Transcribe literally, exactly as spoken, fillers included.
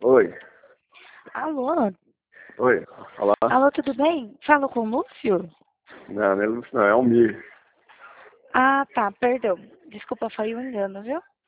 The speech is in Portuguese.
Oi. Alô? Oi. Olá. Alô, tudo bem? Falo com o Lúcio? Não, não é Lúcio, não. É Almir. Ah, tá, perdão. Desculpa, foi um engano, viu?